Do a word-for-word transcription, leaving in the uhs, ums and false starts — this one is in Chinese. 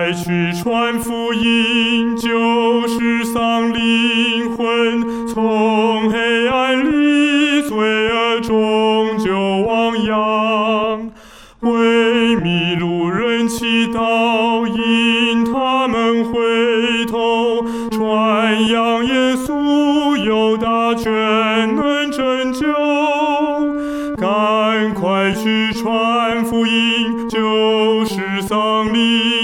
快去传福音，救世丧灵魂，从黑暗里罪恶中救亡羊。为迷路人祈祷，因他们回头，传扬耶稣有大权能拯救。赶快去传福音，救世丧灵